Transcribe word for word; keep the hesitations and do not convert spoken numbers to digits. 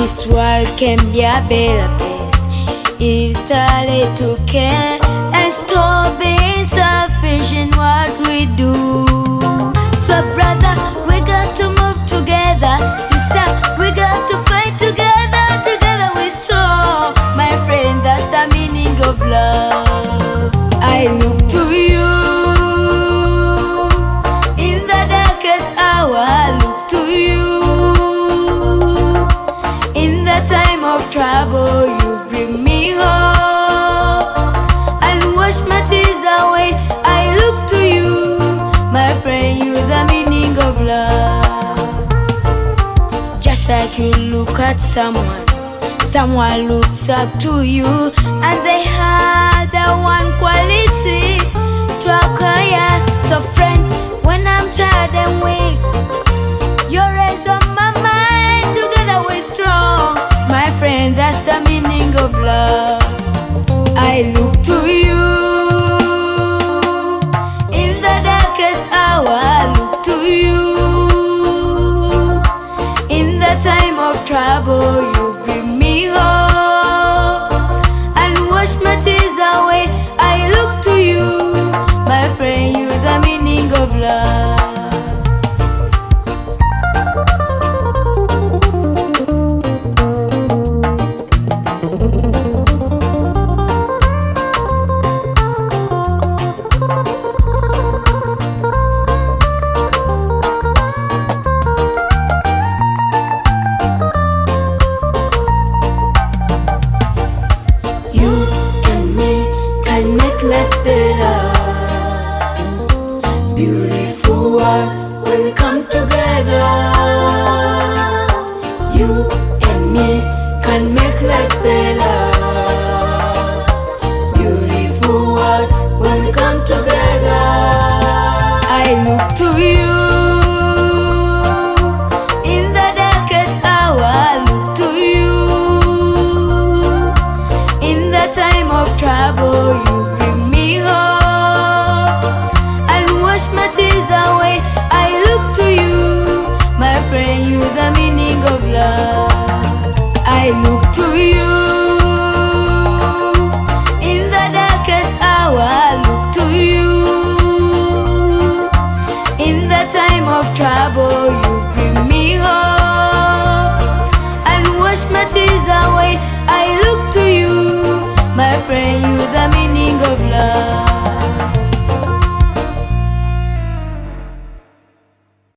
This world can be a better place if started to care and stop being selfish in what we do. So brother, we got to move together. Sister, we got to fight together. Together we strong. My friend, that's the meaning of love. I look to you in the darkest hour. I look to you in the time of trouble. You bring me hope and wash my tears away. I look to you, my friend, you the meaning of love. Just like you look at someone, someone looks up to you, and they have the one quality to acquire. So friend, when I'm tired and weak, you're always on my mind. Together we're strong, my friend, that's the meaning of love. I look to you in the darkest hour. I look to you in the time of trouble. You bring me hope and wash my tears away. I look to you, my friend, you the meaning of love. Life better, beautiful world when we come together. You and me can make life better, beautiful world when we come together. I look to you in the darkest hour. I look to you in the time of trouble. You away. I look to you, my friend, you the meaning of love. I look to you in the darkest hour. I look to you in the time of trouble. You bring me hope and wash my tears away. I look to you, my friend, you